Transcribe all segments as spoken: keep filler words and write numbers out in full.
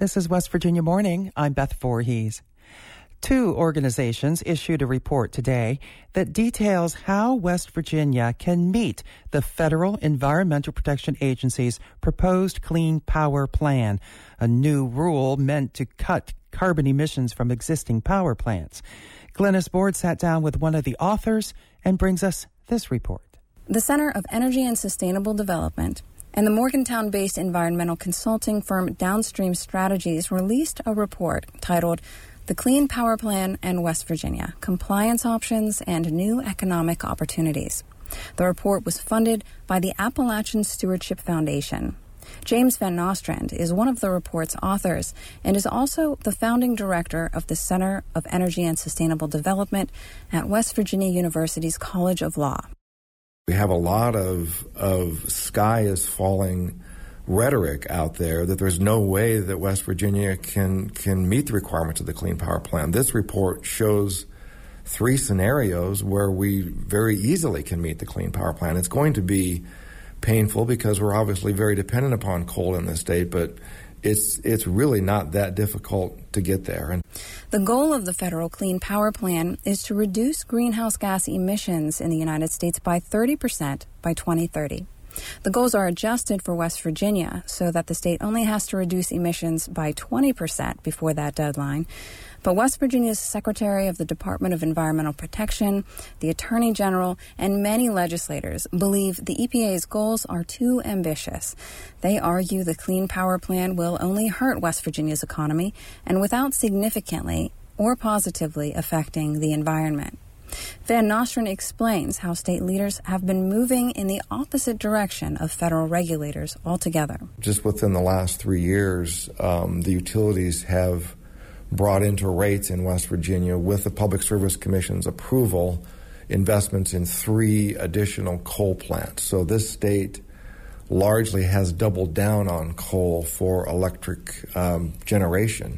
This is West Virginia Morning. I'm Beth Voorhees. Two organizations issued a report today that details how West Virginia can meet the Federal Environmental Protection Agency's proposed Clean Power Plan, a new rule meant to cut carbon emissions from existing power plants. Glennis Board sat down with one of the authors and brings us this report. The Center of Energy and Sustainable Development and the Morgantown-based environmental consulting firm Downstream Strategies released a report titled The Clean Power Plan and West Virginia, Compliance Options and New Economic Opportunities. The report was funded by the Appalachian Stewardship Foundation. James Van Nostrand is one of the report's authors and is also the founding director of the Center of Energy and Sustainable Development at West Virginia University's College of Law. We have a lot of of sky is falling rhetoric out there that there's no way that West Virginia can can meet the requirements of the Clean Power Plan. This report shows three scenarios where we very easily can meet the Clean Power Plan. It's going to be painful because we're obviously very dependent upon coal in the state, but it's it's really not that difficult to get there. And the goal of the federal Clean Power Plan is to reduce greenhouse gas emissions in the United States by thirty percent by twenty thirty. The goals are adjusted for West Virginia so that the state only has to reduce emissions by twenty percent before that deadline. But West Virginia's Secretary of the Department of Environmental Protection, the Attorney General, and many legislators believe the E P A's goals are too ambitious. They argue the Clean Power Plan will only hurt West Virginia's economy and without significantly or positively affecting the environment. Van Nostrand explains how state leaders have been moving in the opposite direction of federal regulators altogether. Just within the last three years, um, the utilities have brought into rates in West Virginia, with the Public Service Commission's approval, investments in three additional coal plants. So this state largely has doubled down on coal for electric um, generation.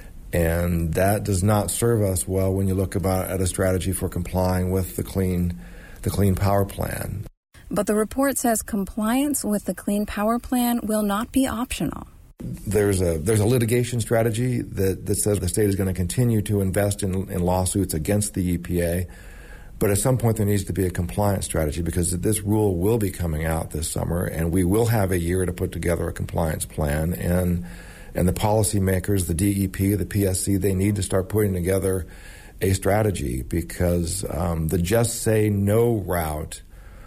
And that does not serve us well when you look about at a strategy for complying with the clean, the Clean Power Plan. But the report says compliance with the Clean Power Plan will not be optional. There's a there's a litigation strategy that, that says the state is going to continue to invest in, in lawsuits against the E P A. But at some point there needs to be a compliance strategy because this rule will be coming out this summer, and we will have a year to put together a compliance plan. And And the policymakers, the D E P, the P S C, they need to start putting together a strategy because um, the just say no route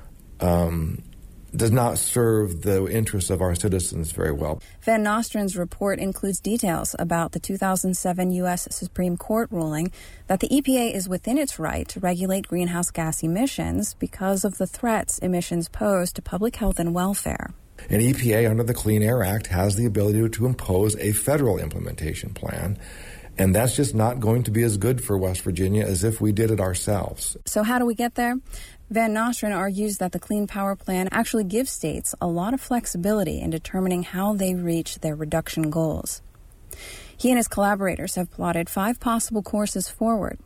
um, does not serve the interests of our citizens very well. Van Nostrand's report includes details about the two thousand seven U S Supreme Court ruling that the E P A is within its right to regulate greenhouse gas emissions because of the threats emissions pose to public health and welfare. An E P A under the Clean Air Act has the ability to impose a federal implementation plan, and that's just not going to be as good for West Virginia as if we did it ourselves. So how do we get there? Van Nostrand argues that the Clean Power Plan actually gives states a lot of flexibility in determining how they reach their reduction goals. He and his collaborators have plotted five possible courses forward.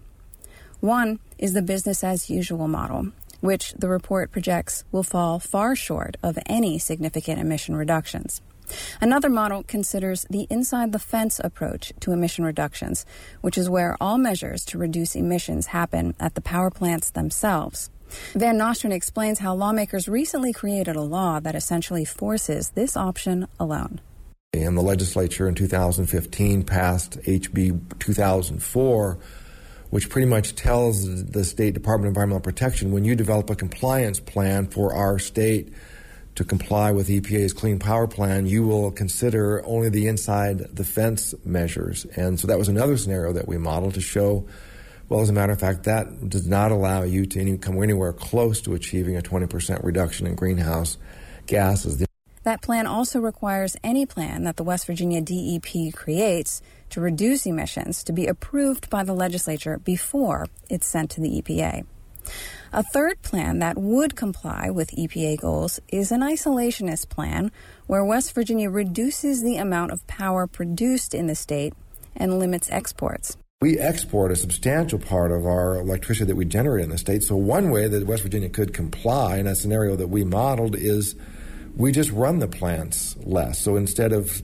One is the business-as-usual model, which the report projects will fall far short of any significant emission reductions. Another model considers the inside-the-fence approach to emission reductions, which is where all measures to reduce emissions happen at the power plants themselves. Van Nostrand explains how lawmakers recently created a law that essentially forces this option alone. And the legislature in two thousand fifteen passed H B two thousand four, which pretty much tells the State Department of Environmental Protection, when you develop a compliance plan for our state to comply with E P A's Clean Power Plan, you will consider only the inside-the-fence measures. And so that was another scenario that we modeled to show, well, as a matter of fact, that does not allow you to any, come anywhere close to achieving a twenty percent reduction in greenhouse gases. That plan also requires any plan that the West Virginia D E P creates to reduce emissions to be approved by the legislature before it's sent to the E P A. A third plan that would comply with E P A goals is an isolationist plan where West Virginia reduces the amount of power produced in the state and limits exports. We export a substantial part of our electricity that we generate in the state. So one way that West Virginia could comply in a scenario that we modeled is we just run the plants less. So instead of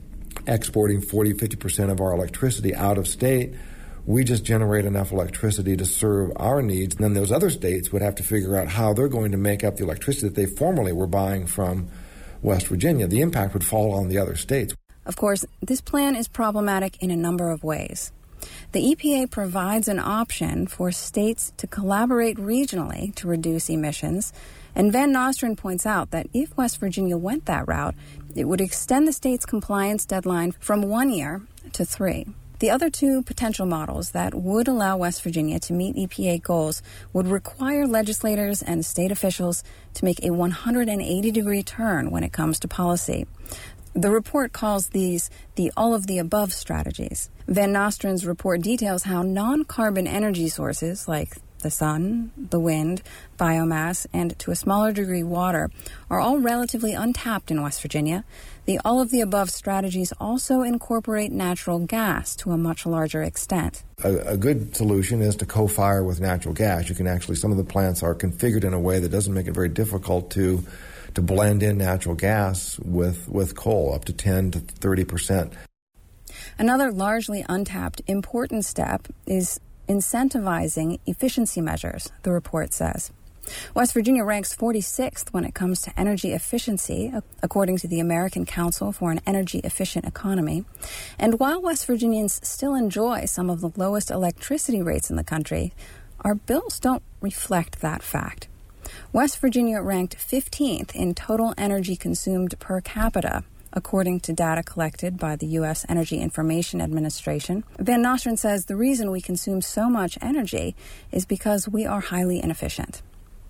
exporting forty, fifty percent of our electricity out of state. We just generate enough electricity to serve our needs. And then those other states would have to figure out how they're going to make up the electricity that they formerly were buying from West Virginia. The impact would fall on the other states. Of course, this plan is problematic in a number of ways. The E P A provides an option for states to collaborate regionally to reduce emissions, and Van Nostrand points out that if West Virginia went that route, it would extend the state's compliance deadline from one year to three. The other two potential models that would allow West Virginia to meet E P A goals would require legislators and state officials to make a one hundred eighty degree turn when it comes to policy. The report calls these the all-of-the-above strategies. Van Nostrand's report details how non-carbon energy sources like the sun, the wind, biomass, and to a smaller degree water are all relatively untapped in West Virginia. The all-of-the-above strategies also incorporate natural gas to a much larger extent. A, a good solution is to co-fire with natural gas. You can actually, some of the plants are configured in a way that doesn't make it very difficult to to blend in natural gas with, with coal, up to ten to thirty percent. Another largely untapped important step is incentivizing efficiency measures, the report says. West Virginia ranks forty-sixth when it comes to energy efficiency, according to the American Council for an Energy Efficient Economy. And while West Virginians still enjoy some of the lowest electricity rates in the country, our bills don't reflect that fact. West Virginia ranked fifteenth in total energy consumed per capita, according to data collected by the U S Energy Information Administration. Van Nostrand says the reason we consume so much energy is because we are highly inefficient.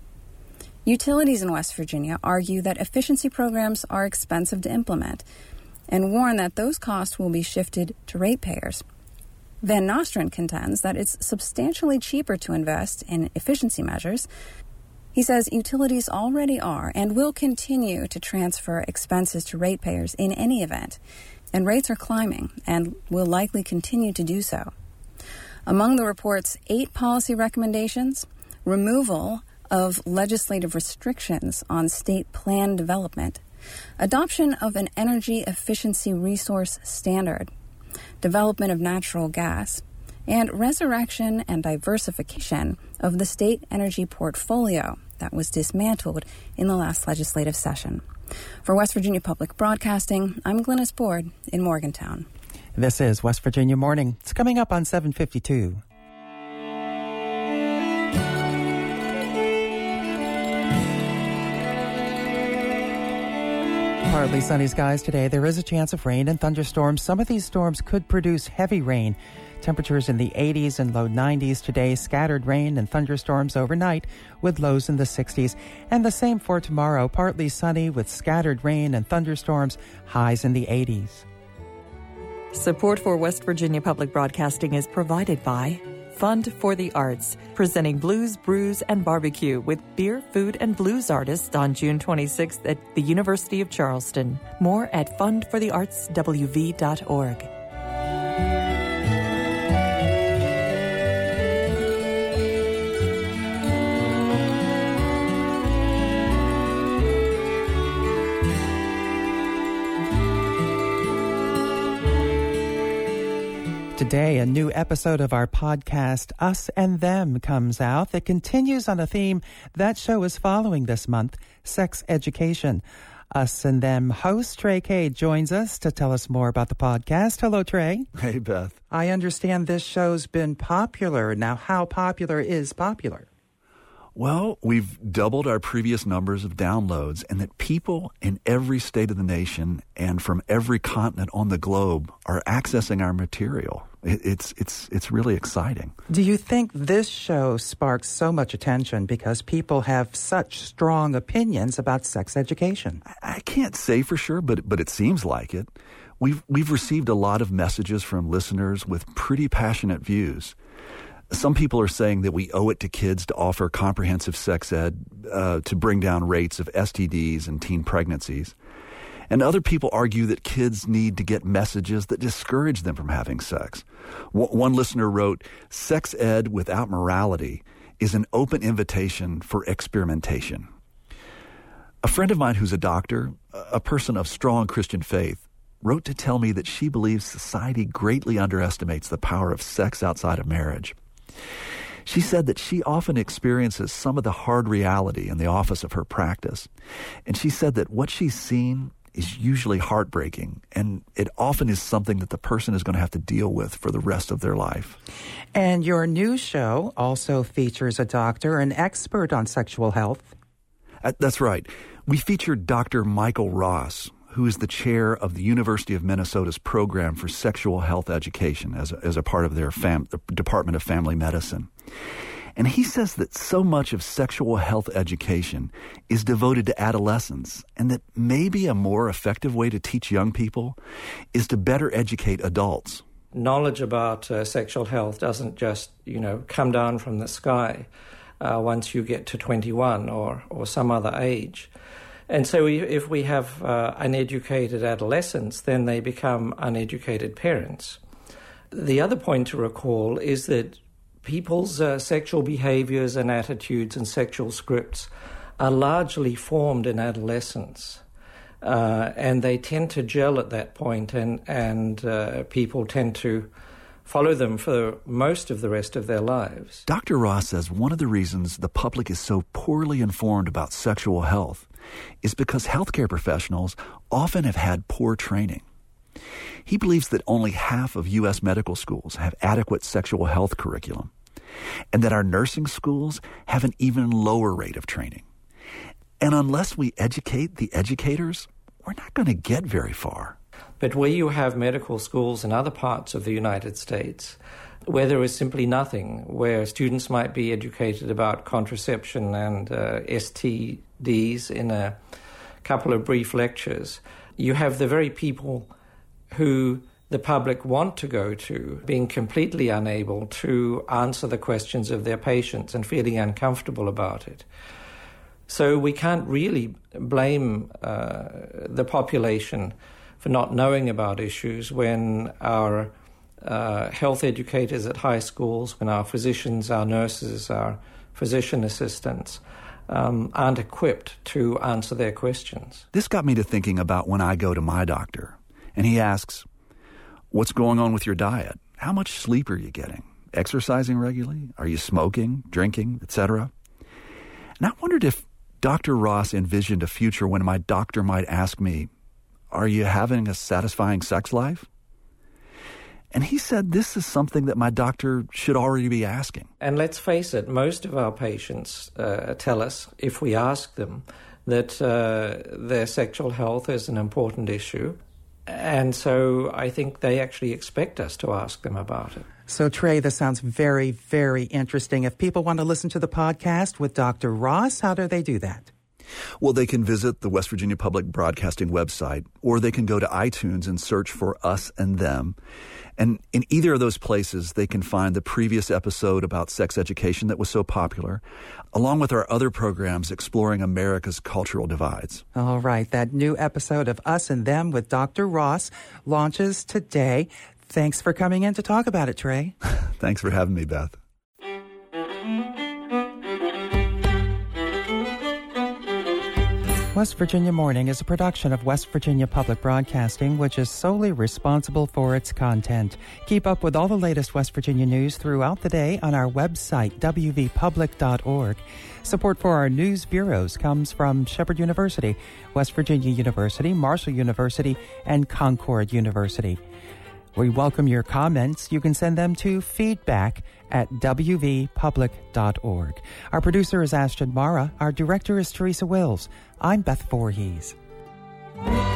Utilities in West Virginia argue that efficiency programs are expensive to implement and warn that those costs will be shifted to ratepayers. Van Nostrand contends that it's substantially cheaper to invest in efficiency measures. He says utilities already are and will continue to transfer expenses to ratepayers in any event, and rates are climbing and will likely continue to do so. Among the report's eight policy recommendations, removal of legislative restrictions on state plan development, adoption of an energy efficiency resource standard, development of natural gas, and resurrection and diversification of the state energy portfolio that was dismantled in the last legislative session. For West Virginia Public Broadcasting, I'm Glynis Board in Morgantown. This is West Virginia Morning. It's coming up on seven fifty-two. Partly sunny skies today. There is a chance of rain and thunderstorms. Some of these storms could produce heavy rain. Temperatures in the eighties and low nineties today. Scattered rain and thunderstorms overnight with lows in the sixties. And the same for tomorrow. Partly sunny with scattered rain and thunderstorms. Highs in the eighties. Support for West Virginia Public Broadcasting is provided by Fund for the Arts, presenting Blues, Brews, and Barbecue with beer, food, and blues artists on June twenty-sixth at the University of Charleston. More at fund for the arts w v dot org. Today, a new episode of our podcast, Us and Them, comes out that continues on a theme that show is following this month, sex education. Us and Them host Trey Cade joins us to tell us more about the podcast. Hello, Trey. Hey, Beth. I understand this show's been popular. Now, how popular is popular? Well, we've doubled our previous numbers of downloads, and that people in every state of the nation and from every continent on the globe are accessing our material. It's it's it's really exciting. Do you think this show sparks so much attention because people have such strong opinions about sex education? I can't say for sure, but but it seems like it. We've we've received a lot of messages from listeners with pretty passionate views. Some people are saying that we owe it to kids to offer comprehensive sex ed uh, to bring down rates of S T Ds and teen pregnancies. And other people argue that kids need to get messages that discourage them from having sex. W- one listener wrote, "Sex ed without morality is an open invitation for experimentation." A friend of mine who's a doctor, a person of strong Christian faith, wrote to tell me that she believes society greatly underestimates the power of sex outside of marriage. She said that she often experiences some of the hard reality in the office of her practice. And she said that what she's seen is usually heartbreaking, and it often is something that the person is going to have to deal with for the rest of their life. And your new show also features a doctor, an expert on sexual health. Uh, that's right. We featured Doctor Michael Ross, who is the chair of the University of Minnesota's program for sexual health education as a, as a part of their fam- the Department of Family Medicine. And he says that so much of sexual health education is devoted to adolescents, and that maybe a more effective way to teach young people is to better educate adults. Knowledge about uh, sexual health doesn't just, you know, come down from the sky uh, once you get to twenty-one or, or some other age. And so we, if we have uh, uneducated adolescents, then they become uneducated parents. The other point to recall is that people's uh, sexual behaviors and attitudes and sexual scripts are largely formed in adolescence. Uh, and they tend to gel at that point, and, and uh, people tend to follow them for most of the rest of their lives. Doctor Ross says one of the reasons the public is so poorly informed about sexual health is because healthcare professionals often have had poor training. He believes that only half of U S medical schools have adequate sexual health curriculum, and that our nursing schools have an even lower rate of training. And unless we educate the educators, we're not going to get very far. But where you have medical schools in other parts of the United States, where there is simply nothing, where students might be educated about contraception and uh, S T Ds in a couple of brief lectures, you have the very people who the public want to go to being completely unable to answer the questions of their patients and feeling uncomfortable about it. So we can't really blame uh, the population for not knowing about issues when our uh, health educators at high schools, when our physicians, our nurses, our physician assistants um, aren't equipped to answer their questions. This got me to thinking about when I go to my doctor, and he asks, "What's going on with your diet? How much sleep are you getting? Exercising regularly? Are you smoking, drinking, et cetera" And I wondered if Doctor Ross envisioned a future when my doctor might ask me, "Are you having a satisfying sex life?" And he said this is something that my doctor should already be asking. And let's face it, most of our patients uh, tell us, if we ask them, that uh, their sexual health is an important issue. And so I think they actually expect us to ask them about it. So, Trey, this sounds very, very interesting. If people want to listen to the podcast with Doctor Ross, how do they do that? Well, they can visit the West Virginia Public Broadcasting website, or they can go to iTunes and search for Us and Them. And in either of those places, they can find the previous episode about sex education that was so popular, along with our other programs exploring America's cultural divides. All right. That new episode of Us and Them with Doctor Ross launches today. Thanks for coming in to talk about it, Trey. Thanks for having me, Beth. West Virginia Morning is a production of West Virginia Public Broadcasting, which is solely responsible for its content. Keep up with all the latest West Virginia news throughout the day on our website, w v public dot org. Support for our news bureaus comes from Shepherd University, West Virginia University, Marshall University, and Concord University. We welcome your comments. You can send them to feedback at w v public dot org. Our producer is Ashton Mara. Our director is Teresa Wills. I'm Beth Voorhees.